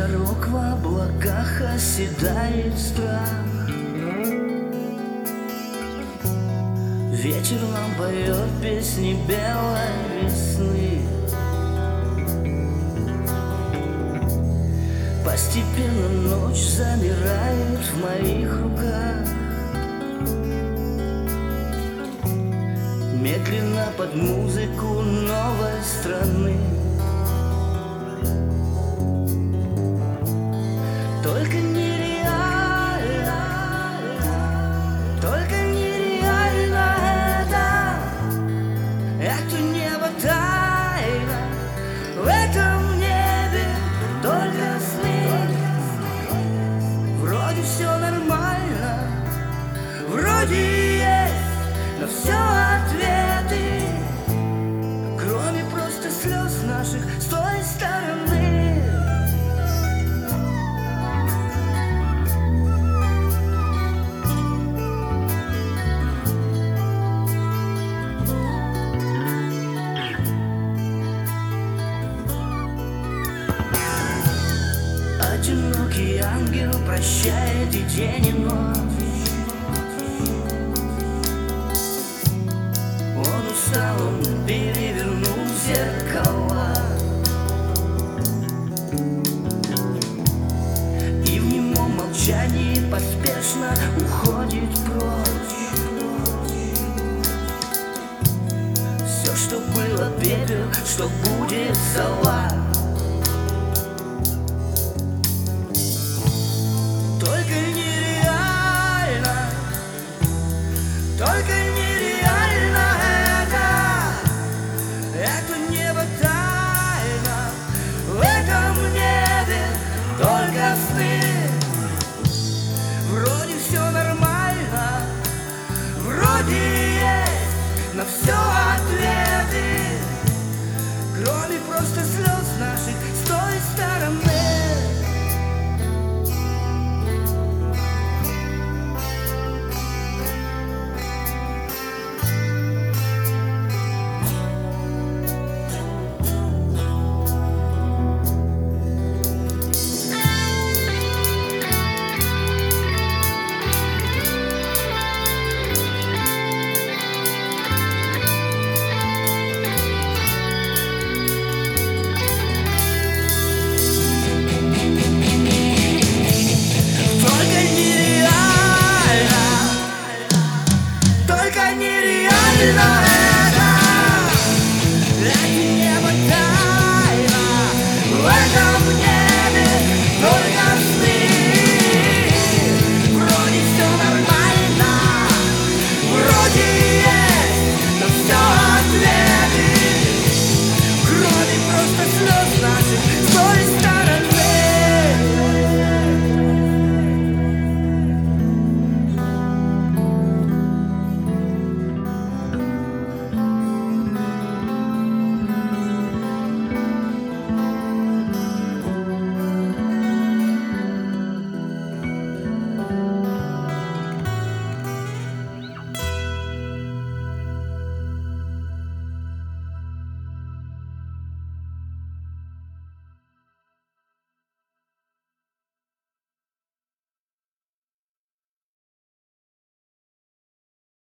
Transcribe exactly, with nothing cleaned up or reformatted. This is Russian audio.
дорог в облаках оседает страх. Ветер нам поет песни белой весны. Постепенно ночь замирает в моих руках. Медленно под музыку новой страны. Только нереально, только нереально это, это небо тайна, в этом небе только сны. Вроде все нормально, вроде есть, но все ответы, кроме просто слез наших с той стороны. Одинокий ангел прощает и день, и ночь. Он устал, он перевернул зеркала, и в немом молчании поспешно уходит прочь. Все, что было пепел, что будет зола. Только нереально, только нереально это, это небо тайна, в этом небе только сны. Вроде все нормально, вроде есть, но все ответы, кроме просто слез наших с той стороны. Только нереально